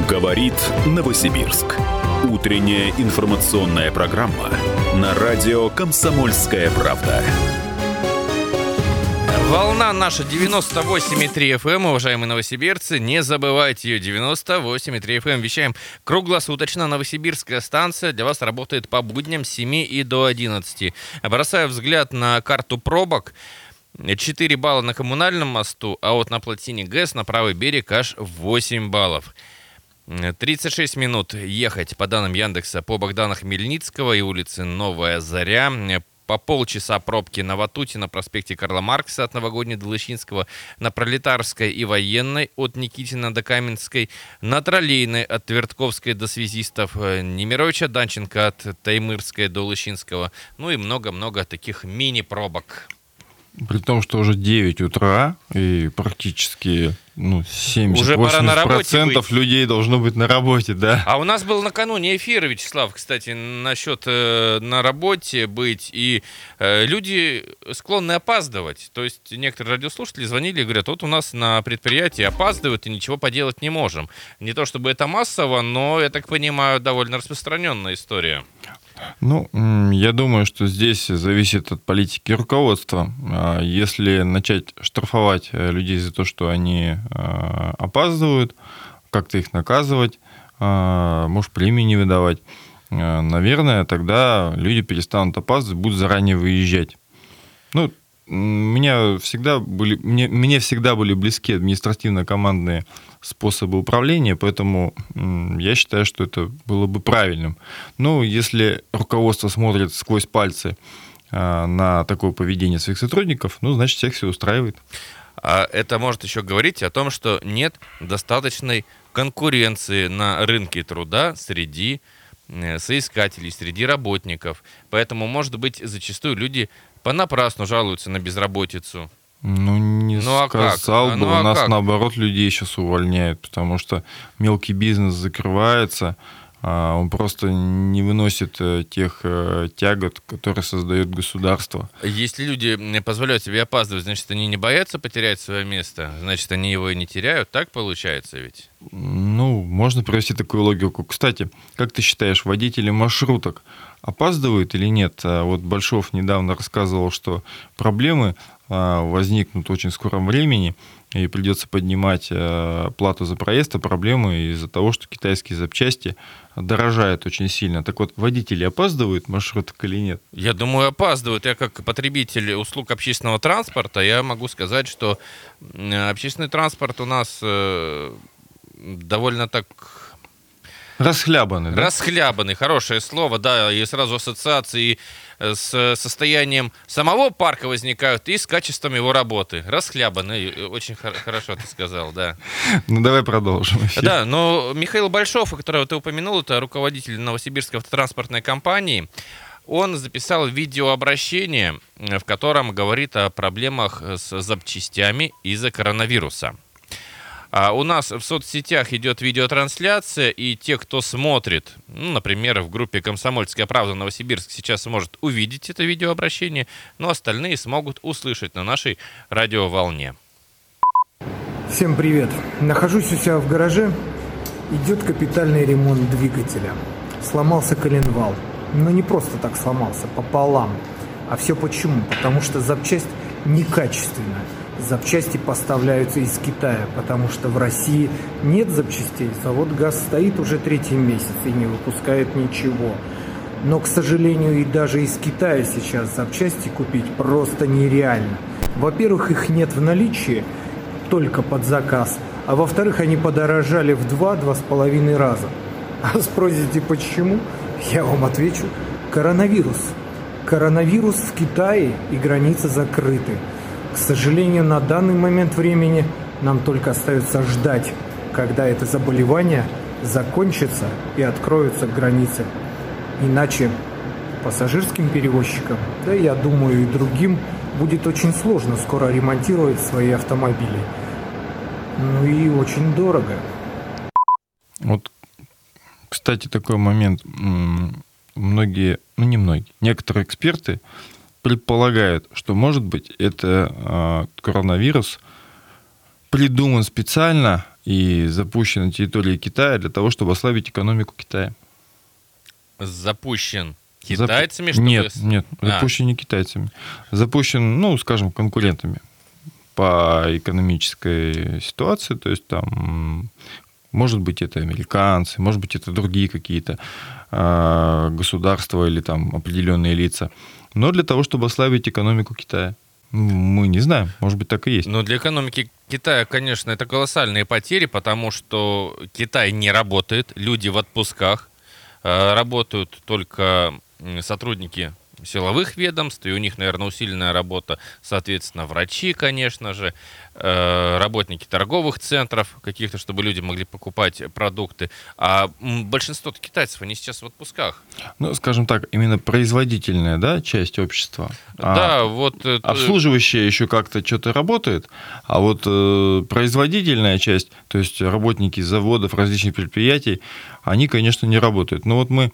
Говорит Новосибирск. Утренняя информационная программа на радио «Комсомольская правда». Волна наша 98,3 FM, уважаемые новосибирцы. Не забывайте ее, 98,3 FM. Вещаем круглосуточно. Новосибирская станция для вас работает по будням с 7 и до 11. Бросаю взгляд на карту пробок. 4 балла на Коммунальном мосту, а вот на плотине ГЭС на правый берег аж 8 баллов. 36 минут ехать, по данным Яндекса, по Богдана Хмельницкого и улице Новая Заря. По полчаса пробки на Ватуте, на проспекте Карла Маркса от Новогодней до Лыщинского, на Пролетарской и Военной от Никитина до Каменской, на Троллейной от Твертковской до Связистов, Немировича Данченко от Таймырской до Лыщинского, ну и много-много таких мини-пробок. При том, что уже 9 утра и практически 70-80% людей должно быть на работе, да. А у нас был накануне эфир, Вячеслав, кстати, насчет на работе быть, и люди склонны опаздывать. То есть некоторые радиослушатели звонили и говорят, вот у нас на предприятии опаздывают и ничего поделать не можем. Не то чтобы это массово, но, я так понимаю, довольно распространенная история. Я думаю, что здесь зависит от политики руководства. Если начать штрафовать людей за то, что они опаздывают, как-то их наказывать, может, премии не выдавать, наверное, тогда люди перестанут опаздывать, будут заранее выезжать. Мне всегда были близки административно-командные способы управления, поэтому я считаю, что это было бы правильным. Если руководство смотрит сквозь пальцы на такое поведение своих сотрудников, значит, всех все устраивает. А это может еще говорить о том, что нет достаточной конкуренции на рынке труда среди соискателей, среди работников. Поэтому, может быть, зачастую люди понапрасну жалуются на безработицу. Не сказал бы. У нас, наоборот, людей сейчас увольняют, потому что мелкий бизнес закрывается, он просто не выносит тех тягот, которые создает государство. Если люди позволяют себе опаздывать, значит, они не боятся потерять свое место? Значит, они его и не теряют? Так получается ведь? Можно провести такую логику. Кстати, как ты считаешь, водители маршруток опаздывают или нет? Вот Большов недавно рассказывал, что проблемы возникнут в очень скором времени, и придется поднимать плату за проезд, а проблемы из-за того, что китайские запчасти дорожают очень сильно. Так вот, водители опаздывают маршруток или нет? Я думаю, опаздывают. Я как потребитель услуг общественного транспорта, я могу сказать, что общественный транспорт у нас довольно так... Расхлябанный, да? Расхлябанный, хорошее слово, да, и сразу ассоциации с состоянием самого парка возникают и с качеством его работы. Расхлябанный, очень хорошо ты сказал, да. Давай продолжим эфир. Да, но Михаил Большов, которого ты упомянул, это руководитель Новосибирской автотранспортной компании, он записал видеообращение, в котором говорит о проблемах с запчастями из-за коронавируса. У нас в соцсетях идет видеотрансляция, и те, кто смотрит, например, в группе «Комсомольская правда» Новосибирск, сейчас сможет увидеть это видеообращение, но остальные смогут услышать на нашей радиоволне. Всем привет. Нахожусь у себя в гараже. Идет капитальный ремонт двигателя. Сломался коленвал. Но не просто так сломался, пополам. А все почему? Потому что запчасть некачественная. Запчасти поставляются из Китая, потому что в России нет запчастей. Завод ГАЗ стоит уже 3-й месяц и не выпускает ничего. Но, к сожалению, и даже из Китая сейчас запчасти купить просто нереально. Во-первых, их нет в наличии, только под заказ. А во-вторых, они подорожали в 2-2,5 раза. А спросите, почему? Я вам отвечу. Коронавирус. Коронавирус в Китае, и границы закрыты. К сожалению, на данный момент времени нам только остается ждать, когда это заболевание закончится и откроются границы. Иначе пассажирским перевозчикам, да, я думаю, и другим будет очень сложно скоро ремонтировать свои автомобили. И очень дорого. Вот, кстати, такой момент. Некоторые эксперты предполагают, что, может быть, это коронавирус придуман специально и запущен на территории Китая для того, чтобы ослабить экономику Китая. Запущен китайцами? Чтобы... Нет, запущен не китайцами. Запущен, скажем, конкурентами по экономической ситуации. То есть там, может быть, это американцы, может быть, это другие какие-то государства или там определенные лица. Но для того, чтобы ослабить экономику Китая. Мы не знаем, может быть, так и есть. Но для экономики Китая, конечно, это колоссальные потери, потому что Китай не работает, люди в отпусках, работают только сотрудники силовых ведомств, и у них, наверное, усиленная работа, соответственно, врачи, конечно же, работники торговых центров каких-то, чтобы люди могли покупать продукты. А большинство китайцев, они сейчас в отпусках. Скажем так, именно производительная, да, часть общества. Да, вот... Обслуживающая еще как-то что-то работает, а вот производительная часть, то есть работники заводов, различных предприятий, они, конечно, не работают. Но вот мы...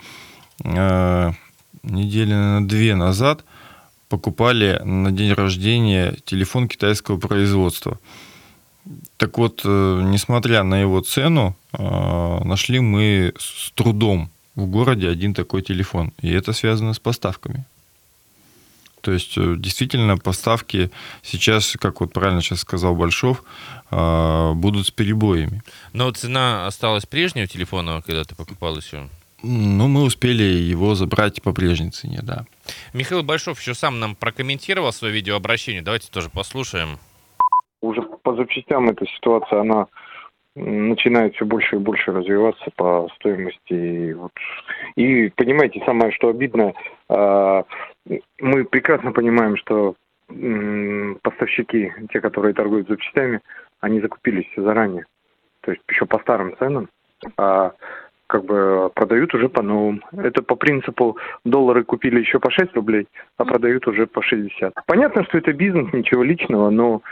недели, наверное, 2 назад покупали на день рождения телефон китайского производства. Так вот, несмотря на его цену, нашли мы с трудом в городе один такой телефон. И это связано с поставками. То есть, действительно, поставки сейчас, как вот правильно сейчас сказал Большов, будут с перебоями. Но цена осталась прежней у телефона, когда ты покупал еще? Мы успели его забрать по прежней цене, да. Михаил Большов еще сам нам прокомментировал свое видеообращение. Давайте тоже послушаем. Уже по запчастям эта ситуация, она начинает все больше и больше развиваться по стоимости. И понимаете, самое что обидно, мы прекрасно понимаем, что поставщики, те, которые торгуют запчастями, они закупились заранее. То есть еще по старым ценам. Продают уже по новым. Это по принципу доллары купили еще по 6 рублей, а продают уже по 60. Понятно, что это бизнес, ничего личного, но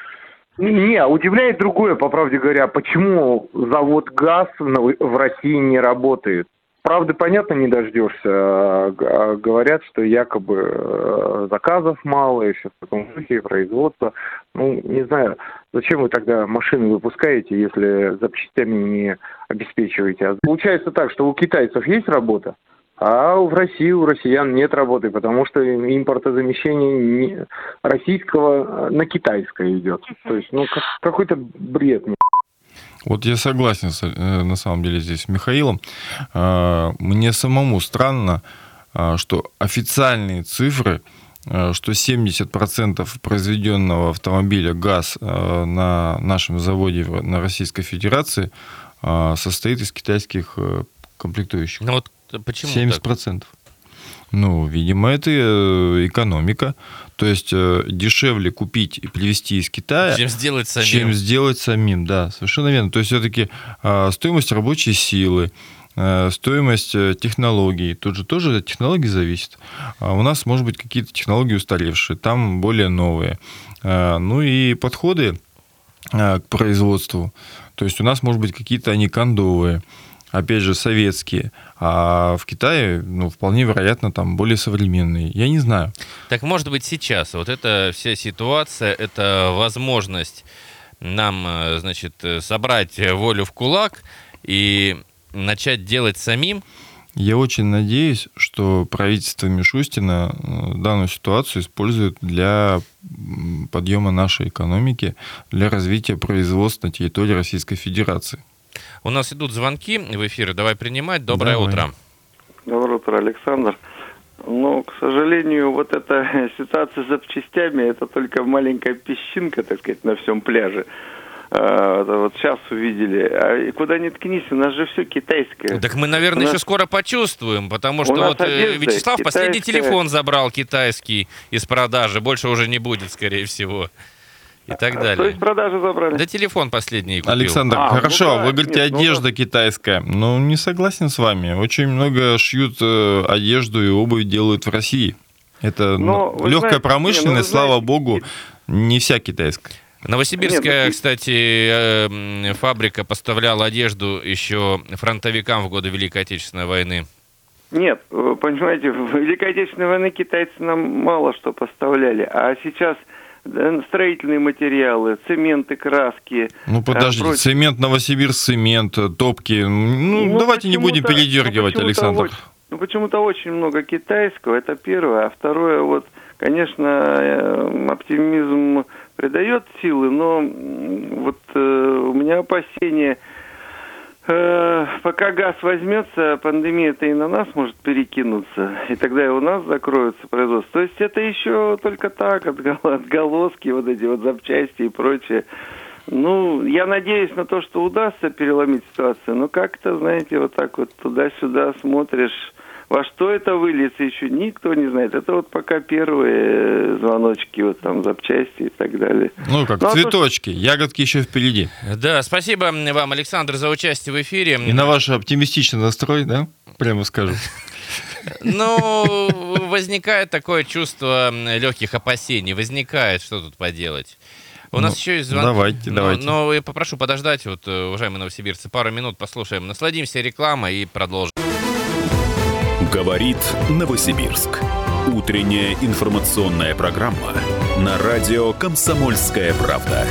удивляет другое, по правде говоря, почему завод ГАЗ в России не работает. Правда, понятно, не дождешься. Говорят, что якобы заказов мало, и все в таком духе, производства. Не знаю, зачем вы тогда машины выпускаете, если запчастями не обеспечиваете. Получается так, что у китайцев есть работа, а в России у россиян нет работы, потому что импортозамещение российского на китайское идет. То есть, какой-то бред. Вот я согласен, на самом деле, здесь с Михаилом. Мне самому странно, что официальные цифры, что 70% произведенного автомобиля ГАЗ на нашем заводе на Российской Федерации состоит из китайских комплектующих. Вот почему 70%. Так? Видимо, это экономика. То есть дешевле купить и привезти из Китая, чем сделать самим. Да, совершенно верно. То есть все-таки стоимость рабочей силы, стоимость технологий, тут же тоже от технологий зависит. У нас, может быть, какие-то технологии устаревшие, там более новые. И подходы к производству. То есть у нас, может быть, какие-то они кондовые, опять же, советские, а в Китае, вполне вероятно, там более современные. Я не знаю. Так, может быть, сейчас вот эта вся ситуация, это возможность нам, собрать волю в кулак и начать делать самим? Я очень надеюсь, что правительство Мишустина данную ситуацию использует для подъема нашей экономики, для развития производства на территории Российской Федерации. У нас идут звонки в эфир. Давай принимать. Доброе утро. Доброе утро, Александр. К сожалению, вот эта ситуация с запчастями, это только маленькая песчинка, так сказать, на всем пляже. Вот сейчас увидели. А куда ни ткнись, у нас же все китайское. Так мы, наверное, еще скоро почувствуем, потому что вот Вячеслав китайская... последний телефон забрал китайский из продажи. Больше уже не будет, скорее всего. И так далее. То есть продажи забрали? Да телефон последний купил. Александр, хорошо, вы говорите, одежда китайская. Не согласен с вами. Очень много шьют одежду и обувь делают в России. Это легкая промышленность, слава богу, не вся китайская. Новосибирская, кстати, фабрика поставляла одежду еще фронтовикам в годы Великой Отечественной войны. Нет, понимаете, в Великой Отечественной войны китайцы нам мало что поставляли, а сейчас строительные материалы, цементы, краски. Ну, подождите, цемент, Новосибирск, цемент, топки. Ну, давайте не будем передергивать, Александр. Почему-то очень много китайского, это первое. А второе, вот, конечно, оптимизм придает силы, но вот у меня опасения. Пока газ возьмется, пандемия-то и на нас может перекинуться, и тогда и у нас закроется производство. То есть это еще только так, отголоски, вот эти вот запчасти и прочее. Ну, я надеюсь на то, что удастся переломить ситуацию, но как-то, знаете, вот так вот туда-сюда смотришь, во что это выльется, еще никто не знает. Это вот пока первые звоночки, вот там запчасти и так далее. Ну, как цветочки, ягодки еще впереди. Да, спасибо вам, Александр, за участие в эфире. И на ваш оптимистичный настрой, да, прямо скажем. Ну, возникает такое чувство легких опасений. Возникает, что тут поделать. У нас еще есть звонок. Давайте. Но я попрошу подождать, вот, уважаемые новосибирцы, пару минут послушаем. Насладимся рекламой и продолжим. Говорит Новосибирск. Утренняя информационная программа на радио «Комсомольская правда».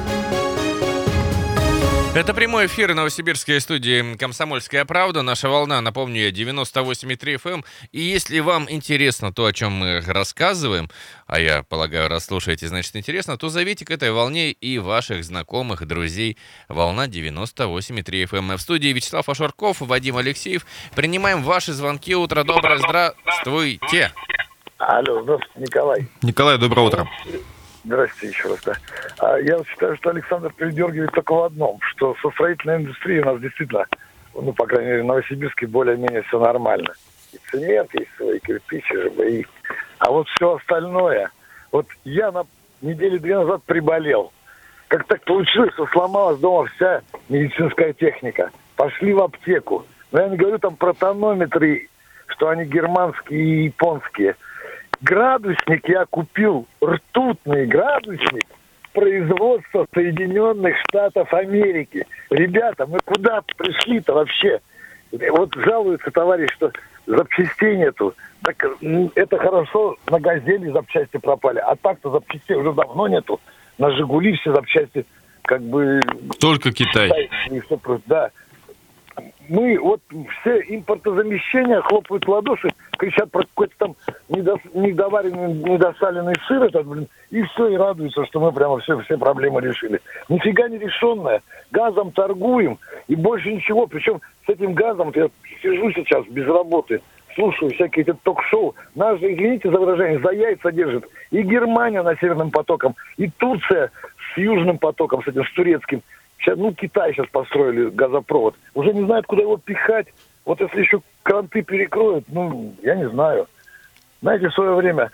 Это прямой эфир новосибирской студии «Комсомольская правда». Наша волна, напомню я, 98,3 FM. И если вам интересно то, о чем мы рассказываем, а я полагаю, раз слушаете, значит интересно, то зовите к этой волне и ваших знакомых, друзей. Волна 98,3 FM. В студии Вячеслав Ашурков, Вадим Алексеев. Принимаем ваши звонки. Утро доброе, здравствуйте. Алло, здравствуйте, Николай. Николай, доброе утро. Здравствуйте еще раз. Да. Я считаю, что Александр передергивает только в одном, что со строительной индустрией у нас действительно, ну, по крайней мере, в Новосибирске более-менее все нормально. И цемент, и свои кирпичи, ЖБИ. А вот все остальное... Вот я на неделю 2 назад приболел. Как так получилось, что сломалась дома вся медицинская техника. Пошли в аптеку. Но я не говорю там про тонометры, что они германские и японские. Градусник я купил, ртутный градусник производства Соединенных Штатов Америки. Ребята, мы куда пришли-то вообще? Вот жалуется товарищ, что запчастей нету. Так это хорошо, на «Газели» запчасти пропали. А так-то запчастей уже давно нету. На «Жигули» все запчасти как бы... Только Китай. Да. Мы вот все импортозамещения хлопают в ладоши, кричат про какой-то там недоваренный, недосаленный сыр этот, и все, и радуются, что мы прямо все проблемы решили. Нифига не решенное. Газом торгуем, и больше ничего. Причем с этим газом, я сижу сейчас без работы, слушаю всякие эти ток-шоу. Нас же, извините за выражение, за яйца держит. И Германия на Северным потоком, и Турция с Южным потоком, с этим, с турецким. Сейчас, Китай сейчас построили газопровод. Уже не знают, куда его пихать. Вот если еще кранты перекроют, я не знаю. Знаете, в свое время,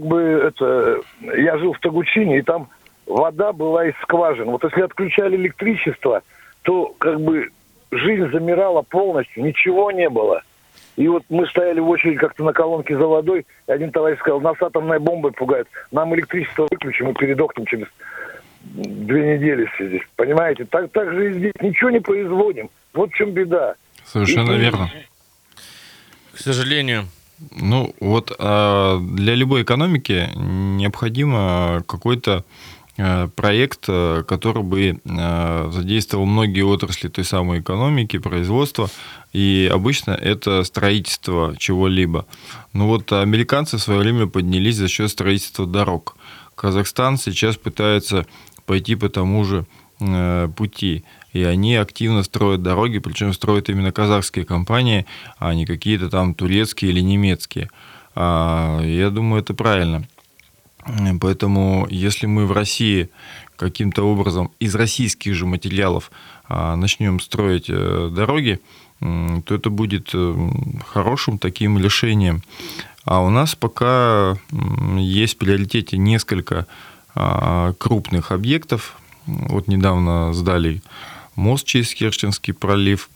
я жил в Тогучине, и там вода была из скважин. Вот если отключали электричество, то жизнь замирала полностью, ничего не было. И вот мы стояли в очередь как-то на колонке за водой, и один товарищ сказал, нас атомной бомбой пугают, нам электричество выключим и передохнем через 2 недели здесь. Понимаете? Так же и здесь ничего не производим. Вот в чем беда. Совершенно верно. К сожалению. Для любой экономики необходимо какой-то проект, который бы задействовал многие отрасли той самой экономики, производства, и обычно это строительство чего-либо. Американцы в свое время поднялись за счет строительства дорог. Казахстан сейчас пытается пойти по тому же пути, и они активно строят дороги, причем строят именно казахские компании, а не какие-то там турецкие или немецкие. Я думаю, это правильно. Поэтому, если мы в России каким-то образом из российских же материалов начнем строить дороги, то это будет хорошим таким решением. А у нас пока есть в приоритете несколько крупных объектов. Вот недавно сдали мост через Керченский пролив,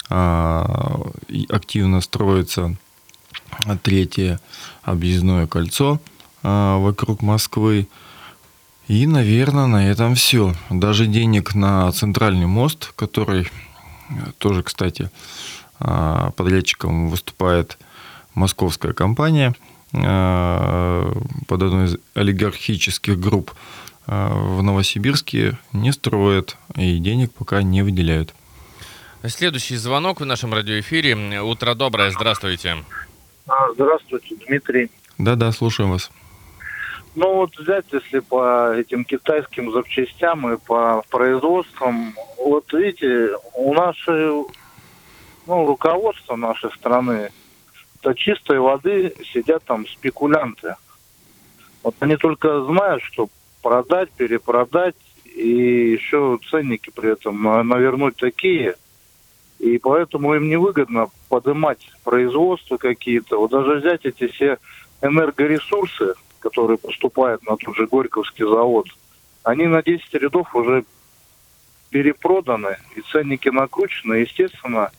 активно строится 3-е объездное кольцо вокруг Москвы. И, наверное, на этом все. Даже денег на центральный мост, который тоже, кстати, подрядчиком выступает московская компания, под одной из олигархических групп в Новосибирске не строят и денег пока не выделяют. Следующий звонок в нашем радиоэфире. Утро доброе, здравствуйте. Здравствуйте, Дмитрий. Да, слушаем вас. Ну вот взять, если по этим китайским запчастям и по производствам, вот видите, у нашей, руководство нашей страны, до чистой воды сидят там спекулянты. Вот они только знают, что продать, перепродать, и еще ценники при этом навернуть такие. И поэтому им невыгодно поднимать производства какие-то. Вот даже взять эти все энергоресурсы, которые поступают на тот же Горьковский завод, они на 10 рядов уже перепроданы, и ценники накручены. Естественно,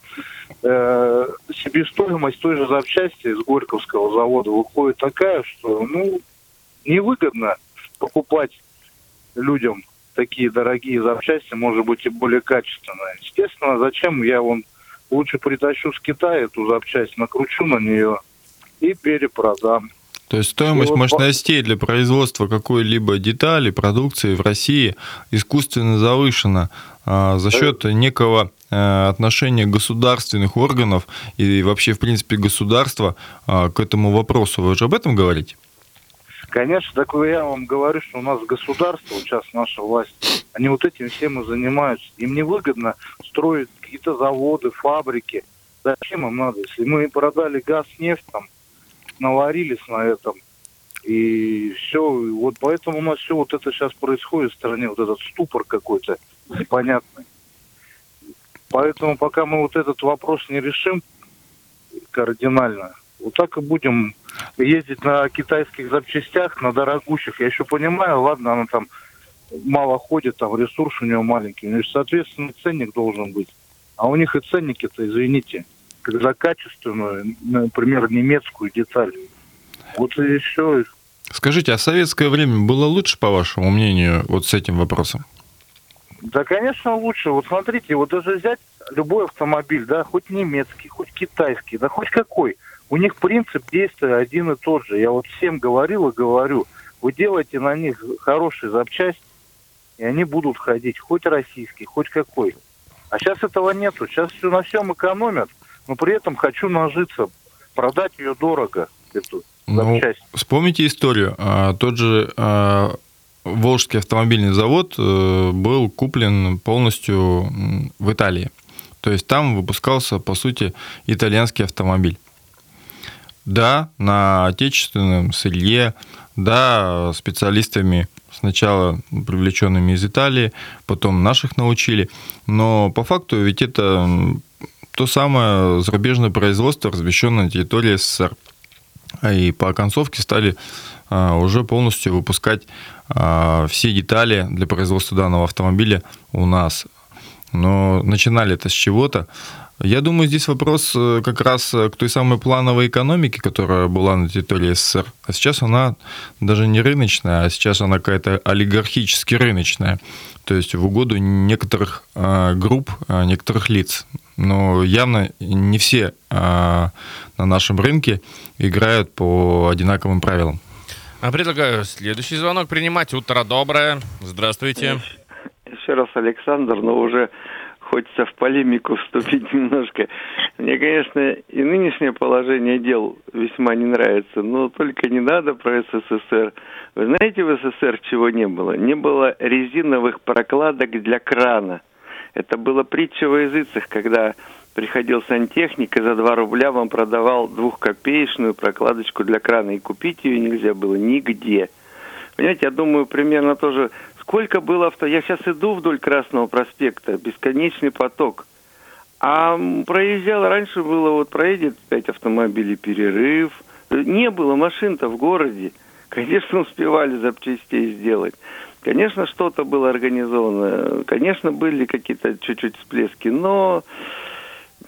себестоимость той же запчасти из Горьковского завода выходит такая, что невыгодно покупать людям такие дорогие запчасти, может быть, и более качественные. Естественно, зачем я лучше притащу с Китая эту запчасть, накручу на нее и перепродам. То есть стоимость мощностей для производства какой-либо детали, продукции в России искусственно завышена за счет некого отношения государственных органов и вообще, в принципе, государства к этому вопросу. Вы же об этом говорите? Конечно, так я вам говорю, что у нас государство, сейчас наша власть, они вот этим всем и занимаются. Им невыгодно строить какие-то заводы, фабрики. Зачем им надо? Если мы продали газ, нефть, там, наварились на этом, и все. Вот поэтому у нас все вот это сейчас происходит в стране, вот этот ступор какой-то непонятный. Поэтому пока мы вот этот вопрос не решим кардинально, вот так и будем ездить на китайских запчастях, на дорогущих. Я еще понимаю, ладно, она там мало ходит, там ресурс у нее маленький, но, соответственно, ценник должен быть. А у них и ценники-то, извините, как за качественную, например, немецкую деталь. Вот и все. Скажите, а в советское время было лучше, по вашему мнению, вот с этим вопросом? Да, конечно, лучше. Вот смотрите, вот даже взять любой автомобиль, да, хоть немецкий, хоть китайский, да хоть какой, у них принцип действия один и тот же. Я вот всем говорил и говорю, вы делаете на них хорошие запчасти, и они будут ходить, хоть российский, хоть какой. А сейчас этого нету. Сейчас все на всем экономят, но при этом хочу нажиться, продать ее дорого, эту запчасть. Вспомните историю. Тот же Волжский автомобильный завод был куплен полностью в Италии. То есть там выпускался, по сути, итальянский автомобиль. Да, на отечественном сырье, да, специалистами сначала привлеченными из Италии, потом наших научили. Но по факту ведь это то самое зарубежное производство, размещенное на территории СССР. И по оконцовке стали уже полностью выпускать все детали для производства данного автомобиля у нас. Но начинали это с чего-то. Я думаю, здесь вопрос как раз к той самой плановой экономике, которая была на территории СССР. А сейчас она даже не рыночная, а сейчас она какая-то олигархически рыночная. То есть в угоду некоторых групп, некоторых лиц. Но явно не все на нашем рынке играют по одинаковым правилам. Предлагаю следующий звонок принимать. Утро доброе. Здравствуйте. Еще раз, Александр, но уже хочется в полемику вступить немножко. Мне, конечно, и нынешнее положение дел весьма не нравится, но только не надо про СССР. Вы знаете, в СССР чего не было? Не было резиновых прокладок для крана. Это было притча во языцах, когда приходил сантехник и за 2 рубля вам продавал 2-копеечную прокладочку для крана, и купить ее нельзя было нигде. Понимаете, я думаю, примерно тоже... Сколько было авто... Я сейчас иду вдоль Красного проспекта, бесконечный поток. А проезжал, раньше было, вот проедет 5 автомобилей, перерыв. Не было машин-то в городе. Конечно, успевали запчастей сделать. Конечно, что-то было организовано. Конечно, были какие-то чуть-чуть всплески, но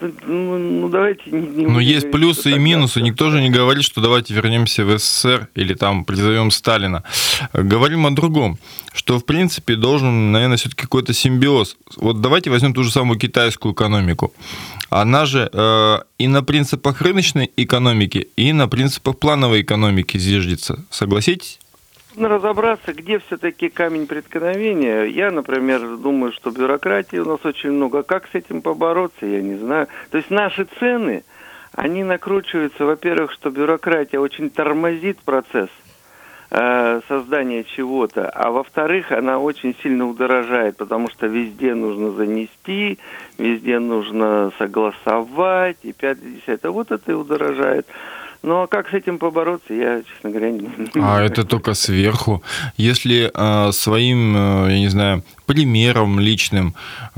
давайте не Но есть говорить, плюсы что и тогда минусы. всё Никто же не говорит, что давайте вернемся в СССР или там призовем Сталина. Говорим о другом, что в принципе должен, наверное, все-таки какой-то симбиоз. Вот давайте возьмем ту же самую китайскую экономику. Она же и на принципах рыночной экономики, и на принципах плановой экономики зиждется. Согласитесь? Нужно разобраться, где все-таки камень преткновения. Я, например, думаю, что бюрократии у нас очень много. А как с этим побороться, я не знаю. То есть наши цены, они накручиваются, во-первых, что бюрократия очень тормозит процесс создания чего-то, а во-вторых, она очень сильно удорожает, потому что везде нужно занести, везде нужно согласовать, и 5-10. Вот это и удорожает. Ну, а как с этим побороться, я, честно говоря, не знаю. Это только сверху. Если своим, я не знаю, примером личным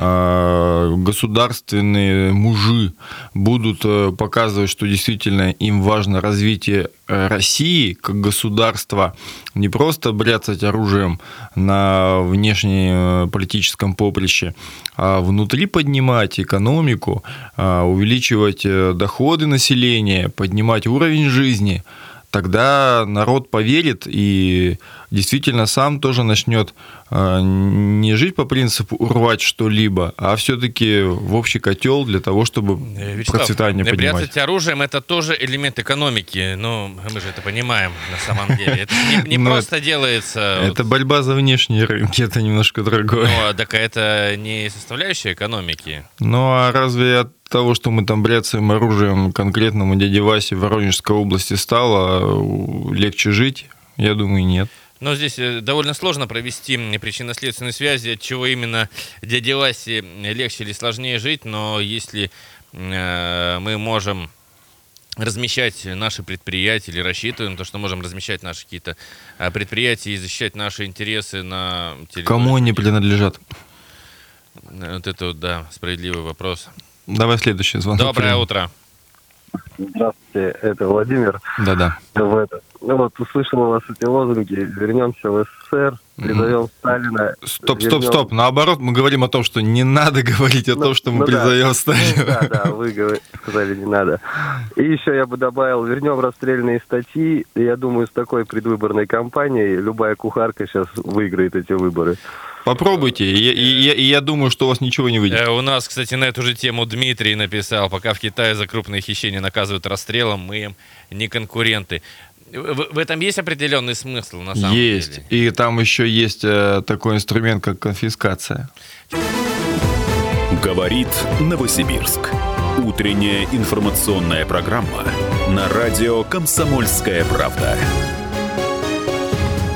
государственные мужи будут показывать, что действительно им важно развитие России как государства, не просто бряцать оружием на внешнеполитическом поприще, а внутри поднимать экономику, увеличивать доходы населения, поднимать уровень жизни, тогда народ поверит и действительно сам тоже начнет не жить по принципу урвать что-либо, а все-таки в общий котел для того, чтобы процветание поднимать. Бряцать оружием — это тоже элемент экономики. Ну, мы же это понимаем на самом деле. Это не просто делается... Это борьба за внешние рынки, это немножко другое. Ну, так это не составляющая экономики. Ну, а разве от того, что мы там бряцаем оружием конкретному дяде Васе в Воронежской области, стало легче жить? Я думаю, нет. Но здесь довольно сложно провести причинно-следственные связи, от чего именно дяде Васе легче или сложнее жить, но если мы можем размещать наши предприятия или рассчитываем на то, что можем размещать наши какие-то предприятия и защищать наши интересы на территории... Кому они принадлежат? Вот это вот, да, справедливый вопрос. Давай следующий звонок. Доброе утро. Здравствуйте, это Владимир. Да-да. Вот услышал у вас эти лозунги: вернемся в СССР, призовем Сталина. Стоп. Наоборот, мы говорим о том, что не надо говорить о том, что мы призовем Сталина. Да, вы сказали, не надо. И еще я бы добавил: вернем расстрельные статьи. И я думаю, с такой предвыборной кампанией любая кухарка сейчас выиграет эти выборы. Попробуйте, и я думаю, что у вас ничего не выйдет. У нас, кстати, на эту же тему Дмитрий написал: пока в Китае за крупные хищения наказывают расстрелом, мы им не конкуренты. В этом есть определенный смысл, на самом деле? Есть, и там еще есть такой инструмент, как конфискация. Говорит Новосибирск. Утренняя информационная программа на радио «Комсомольская правда».